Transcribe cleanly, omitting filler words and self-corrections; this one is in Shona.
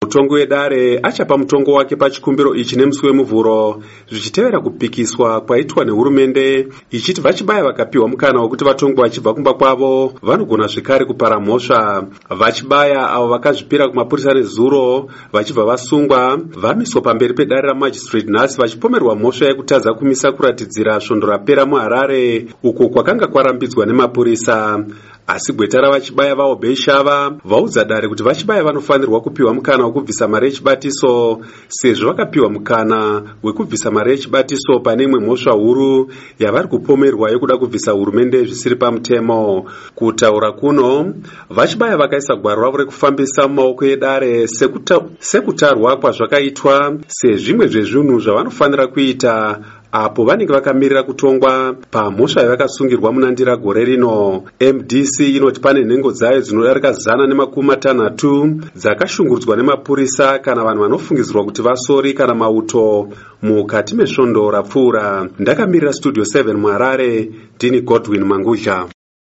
mutongi wedare achapa mutongo wake pachikumbiro ichi nemusi wemuvhuro, zvichitevera kupikiswa kwaitwa nehurumende ichiti vachibaya vakapiwa mukana wekuti vatongwe vachibva kumba kwavo vanogona zvekare kupara mhosva. Vachibaya avo vakazvipira kumapurisa nezuro vachibva vasungwa vamiswa pamberi pedare ramajistrate nhasi vachipomerwa mhosva yekutadza kumisa kuratidzira svondo rapera muHarare uko kwakanga kwarambidzwa nemapurisa. Asi gweta ravachibaya vaObey Shava vaudza dare kuti vachibaya vanofanirwa kupiwa mukana wekubvisa mari yechibatiso sezvo vakapiwa mukana wekubvisa mari yechibatiso pane imwe mhosva huru yavari kupomerwa yekuda kubvisa hurumende zvisiri pamutemo. Kutaura kuno, vachibaya vakaisa gwaro ravo rekufambisa mumaoko edare sekutarwa kwazvakaitwa sezvimwe zvezvinhu zvavanofanira kuita apo vanenge vakamirira kutongwa pamhosva yavakasungirwa munandira gore rino. MDC inoti pane nhengo dzayo dzinodarika 160 dzakashungurudzwa nemapurisa kana vanhu vanofungidzirwa kuti vasori kana mauto mukati mesvondo rapfuura. Ndakamirira Studio 7 muHarare, ndini Godwin Mangudya.